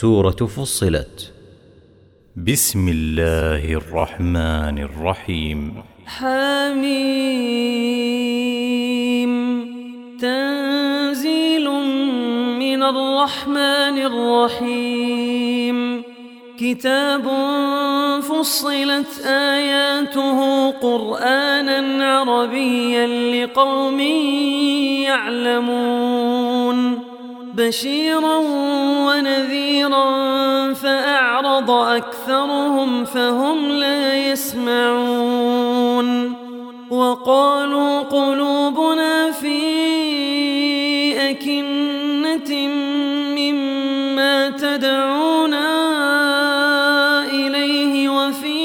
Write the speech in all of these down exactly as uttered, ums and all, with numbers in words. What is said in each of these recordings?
سورة فصلت. بسم الله الرحمن الرحيم. حميم. تنزيل من الرحمن الرحيم. كتاب فصلت آياته قرآنا عربيا لقوم يعلمون. بشيرا ونذيرا فأعرض أكثرهم فهم لا يسمعون. وقالوا قلوبنا في أكنة مما تدعونا إليه وفي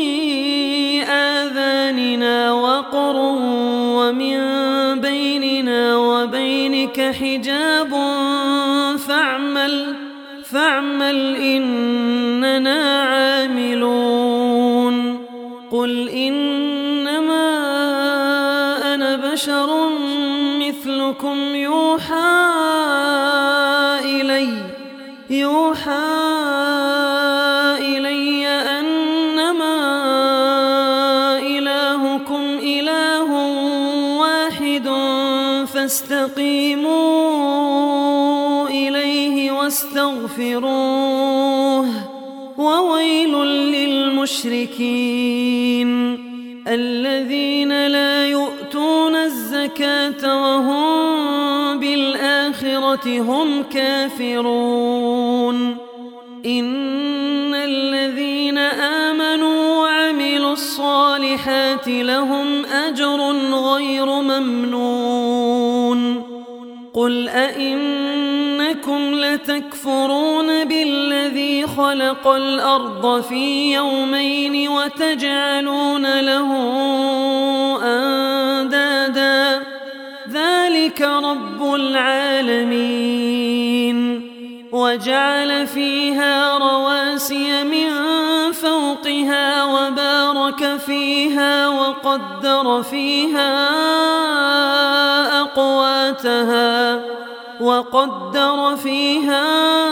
آذاننا وقر ومن بيننا وبينك حجاب فاعمل فاعمل إننا عاملون. قل إنما أنا بشر مثلكم يوحى إلي يوحى إلي أنما إلهكم إله واحد فاستقيموا إليه واستغفروه. وويل للمشركين الذين لا يؤتون الزكاة وهم بالآخرة هم كافرون. إن الذين آمنوا وعملوا الصالحات لهم أجر غير ممنون. قل أئنكم لتكفرون بالذي خلق الأرض في يومين وتجعلون له أندادا ذلك رب العالمين. وجعل فيها رواسي من فوقها وبارك فيها وقدر فيها أقواتها وقدر فيها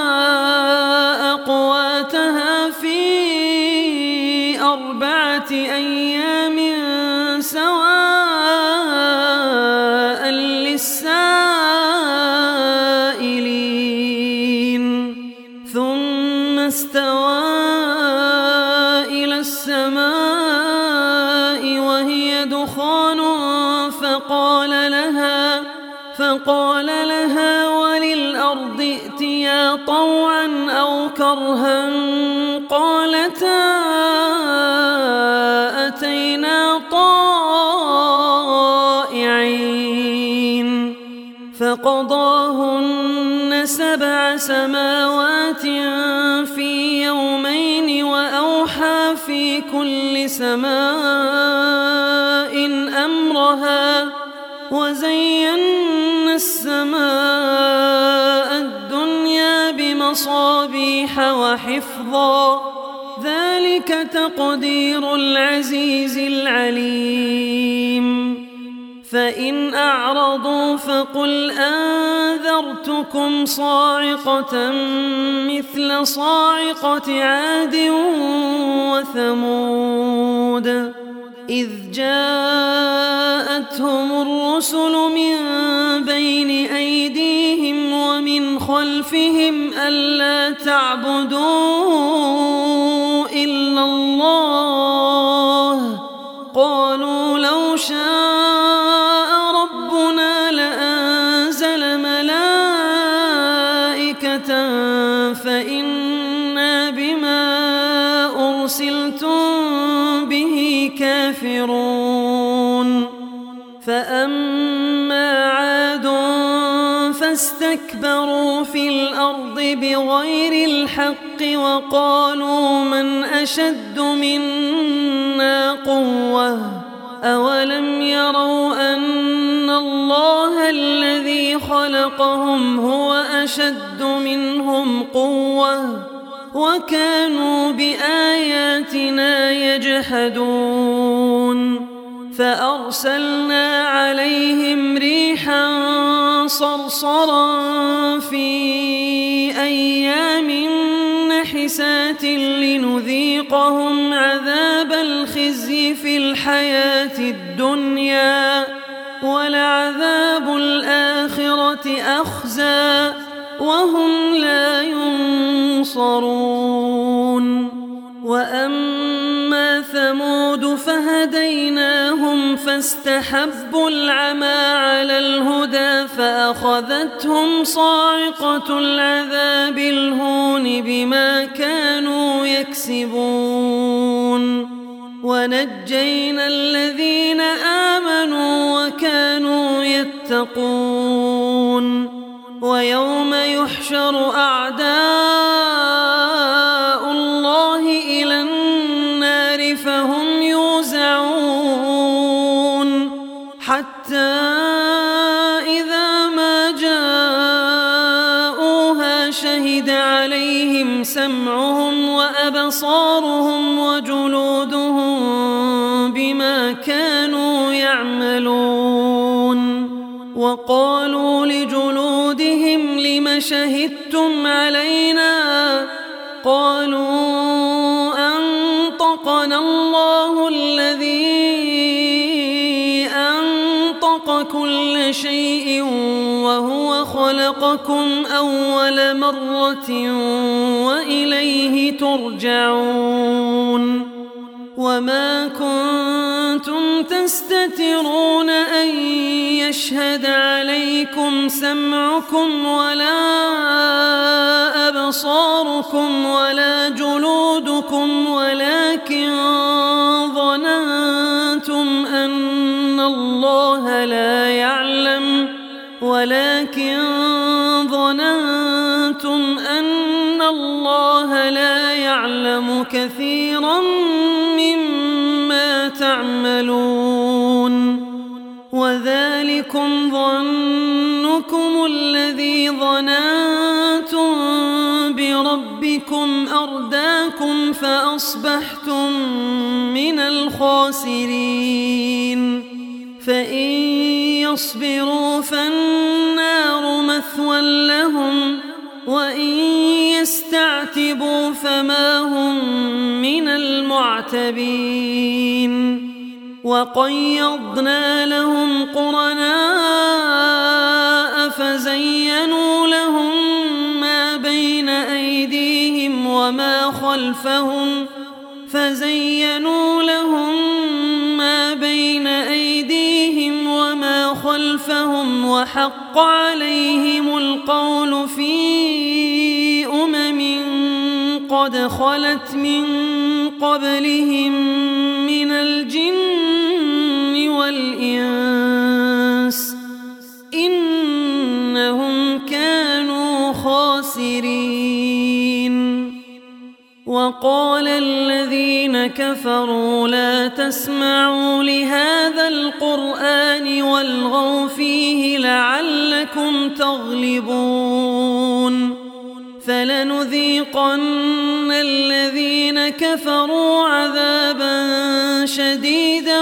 أقواتها في أربعة أيام سواء للسائلين. ثم استوى إلى السماء وهي دخان فقال لها فقال لها وللأرض ائتيا طوعا أو كرها قالتا أتينا طائعين. فقضاهن سبع سماوات في يومين وأوحى في كل سماء أمرها وزينا السماء الدنيا بمصابيح وحفظا ذلك تقدير العزيز العليم. فإن أعرضوا فقل أنذرتكم صاعقة مثل صاعقة عاد وثمود إذ جاءتهم الرسل من بين أيديهم ومن خلفهم ألا تعبدوا إلا الله قالوا لو شاء ربنا لأنزل ملائكة فإنا بما أرسلتم به كافرون. فأما عاد فاستكبروا في الأرض بغير الحق وقالوا من أشد منا قوة أولم يروا أن الله الذي خلقهم هو أشد منهم قوة وكانوا بآياتنا يجحدون. فأرسلنا عليهم ريحا صرصرا في أيام ناحسات لنذيقهم عذاب الخزي في الحياة الدنيا ولعذاب الآخرة أخزى وهم لا ينصرون. وأما ثمود فهديناهم فاستحبوا العمى على الهدى فأخذتهم صاعقة العذاب الهون بما كانوا يكسبون. ونجينا الذين آمنوا وكانوا يتقون. ويوم يحشر أعداء الله إلى النار فهم يوزعون حتى إذا ما جاءوها شهد عليهم سمعهم وأبصارهم وجلودهم بما كانوا يعملون. وقالوا لجلودهم لم شهدتم علينا قالوا أنطقنا الله الذي أنطق كل شيء وهو خلقكم أول مرة وإليه ترجعون. وما كنتم تستترون أن يشهد عليكم سمعكم ولا أبصاركم ولا جلودكم ولكن ظننتم أن الله لا يعلم ولكن ظننتم أن الله لا يعلم كثيرا مما تعملون. وذلكم ظنكم الذي ظننتم بربكم أرداكم فأصبحتم من الخاسرين. فإن يصبروا فالنار مثوى لهم وإن يستعتبوا فما هم من المعتبين. وقيضنا لهم قرناء فزينوا لهم ما بين أيديهم وما خلفهم فزينوا لهم ما بين أيديهم وما خلفهم وحق عليهم القول في أمم قد خلت من قبلهم من الجن والإنس إنهم كانوا خاسرين. وقال الذين كفروا لا تسمعوا لهذا القرآن والغوا فيه لعلكم تغلبون. فلنذيقن الذين كفروا عذابا شديدا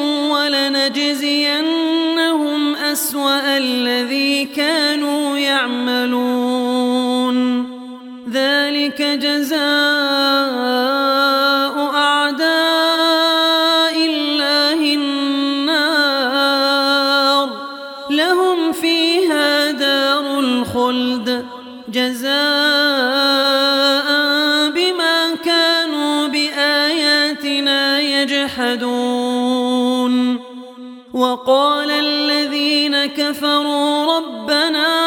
ولنجزينهم أسوأ الذي كانوا يعملون. ذلك جزاء أعداء الله النار لهم فيها دار الخلد جزاء بما كانوا بآياتنا يجحدون. وقال الذين كفروا ربنا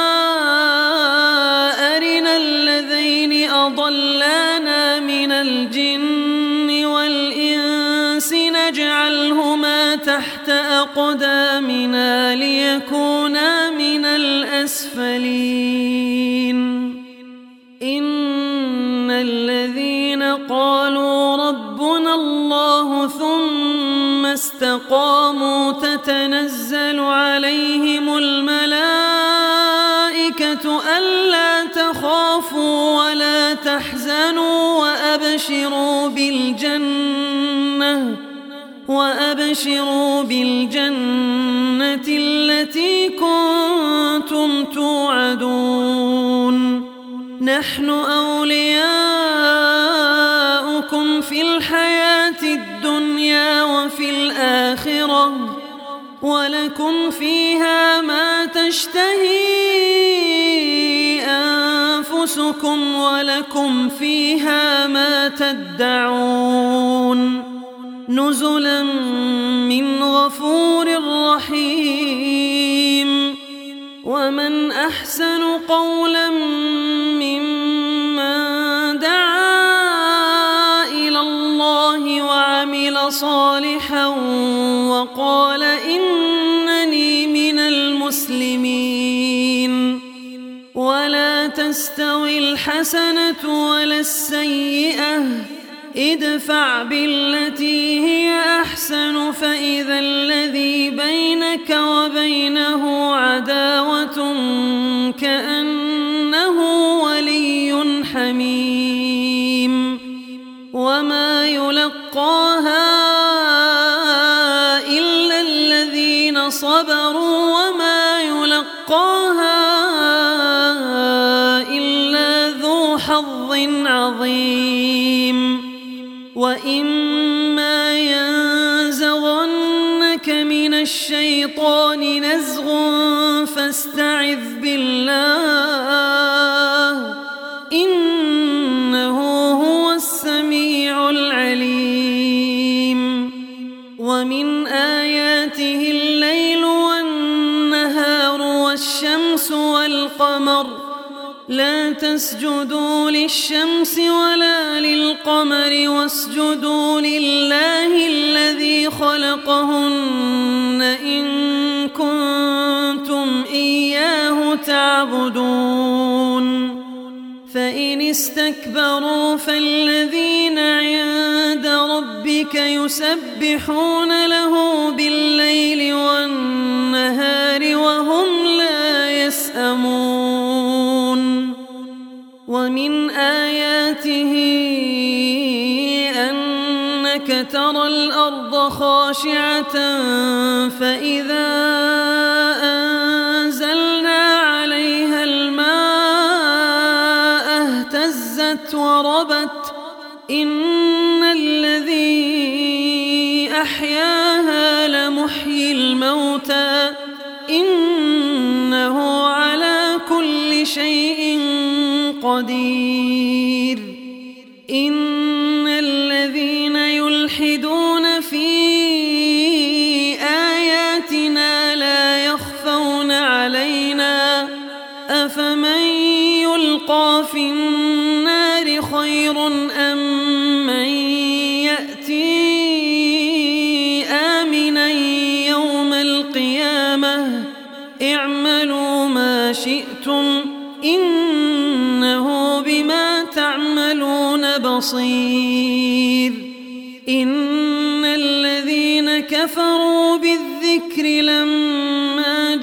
أرنا الذين أضلانا من الجن والإنس نجعلهما تحت أقدامنا ليكونا من الأسفلين. إن الذين قالوا ربنا الله ثم استقاموا تتنزل عليهم الملائكة ألا تخافوا ولا تحزنوا وأبشروا بالجنة وأبشروا بالجنة التي كنتم توعدون. نحن أولياؤكم الدنيا وفي الآخرة ولكم فيها ما تشتهي أنفسكم ولكم فيها ما تدعون نزلا من غفور رحيم ومن أحسن قولا ممن دعا إلى الله وعمل صالحا وقال إنني من المسلمين ولا تستوي الحسنة ولا السيئة ادفع بالتي هي أحسن فإذا الذي بينك وبينه عداوة كأنه ولي حميم وما يلقاها إلا الذين صبروا وما يلقاها إلا ذو حظ عظيم وإما ينزغنك من الشيطان نزغ فاستعذ بالله إنه هو السميع العليم ومن آياته الليل والنهار والشمس والقمر لا تسجدوا للشمس ولا للقمر واسجدوا لله الذي خلقهن إن كنتم إياه تعبدون فإن استكبروا فالذين عند ربك يسبحون له بالليل والنهار وهم لا يسأمون ومن آياته أنك ترى الأرض خاشعة فإذا أنزلنا عليها الماء اهتزت وربت إن الذي أحياها لمحيي الموتى إنه على كل شيء قدير إن الذين يلحدون في آياتنا لا يخفون علينا أفمن يلقى في النار خير أم من يأتي آمنا يوم القيامة اعملوا ما شئتم إنه بما تعملون بصير إن الذين كفروا بالذكر لما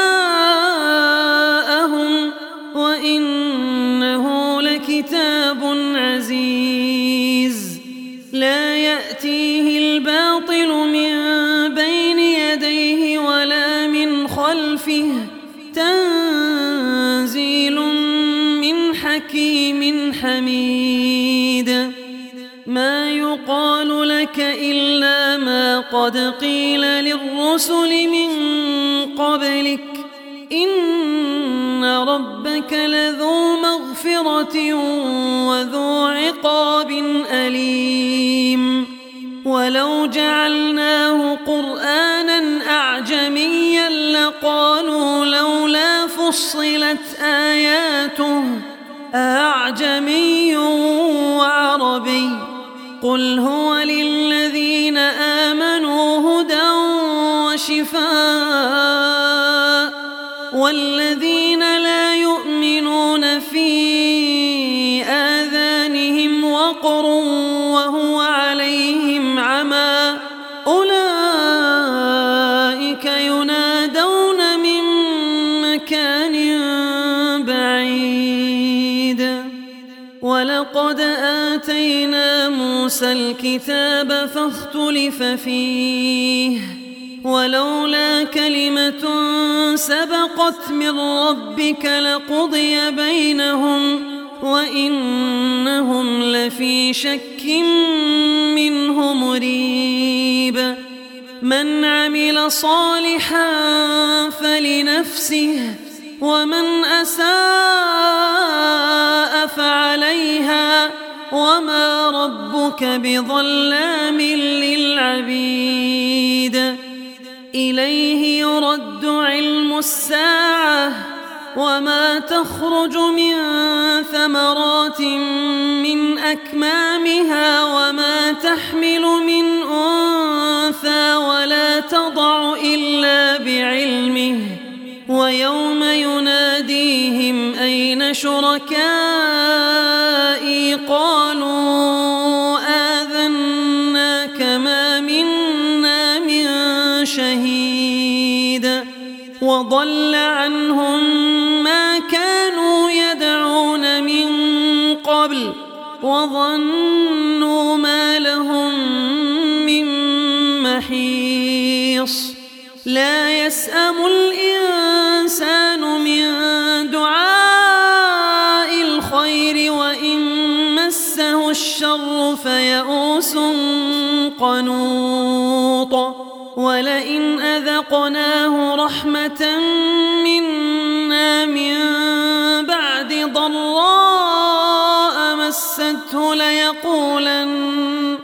جاءهم وإنه لكتاب عزيز لا يأتيه الباطل من بين يديه ولا من خلفه تنزيل من حكيم حميد ما يقال لك إلا ما قد قيل للرسل من قبلك إن ربك لذو مغفرة وذو عقاب أليم ولو جعلناه قرآنا أعجميا لقالوا لولا فصلت آياته أعجمي وعربي قل هو للذين آمنوا هدى وشفاء والذين لا يؤمنون في آذانهم وقر وهو عليهم عمى أولئك ينادون من مكان بعيد ولقد آتينا موسى الكتاب فاختلف فيه ولولا كلمة سبقت من ربك لقضي بينهم وإنهم لفي شك منه منه مريب من عمل صالحا فلنفسه ومن أساء فعليها وما ربك بظلام للعبيد إليه يرد علم الساعة وما تخرج من ثمرات من أكمامها وما تحمل من أنثى ولا تضع إلا بعلمه ويوم يناديهم أين شركائي قالوا آذناك ما منا من شهيد وضل عنهم ما كانوا يدعون من قبل وظنوا ما لهم من محيص لا يسأم الإنسان من دعاء الخير وإن مسه الشر فيئوس قنوط ولئن أذقناه رحمة منا من بعد ضراء مسته ليقولن,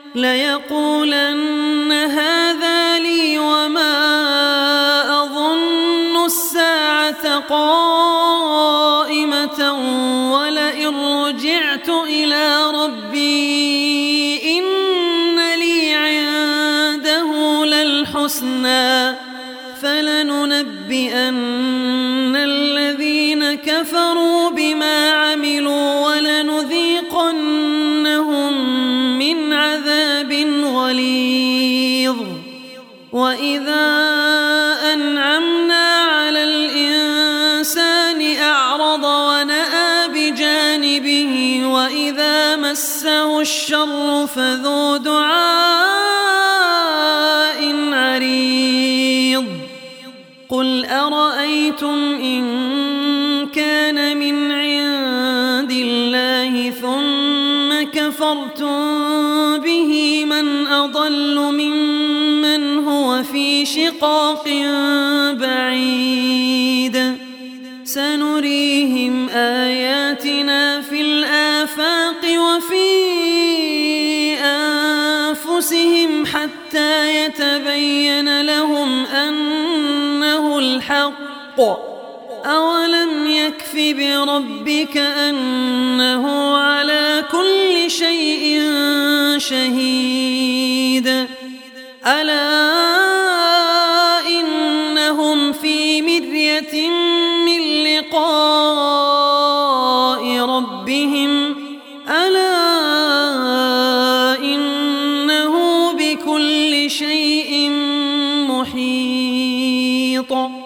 ليقولن هذا لي وما أظن الساعة قائمة ولئن رجعت إلى ربي إن لي عنده للحسنى فلننبئن الذين كفروا بما عملوا ولنذيقنهم من عذاب غليظ وإذا أنعمنا على الإنسان أعرض ونأى بجانبه وإذا مسه الشر فذو دعاء عريض قل أرأيتم إن كان من عند الله ثم كفرتم به من أضل ممن هو في شقاق بعيد سنريهم آياتنا في الآفاق وفي أنفسهم حتى يتبين لهم أنه الحق أولم يكف بربك أنه على كل شيء شهيد ألا إنهم في مرية من لقاء ربهم ألا إنه بكل شيء محيط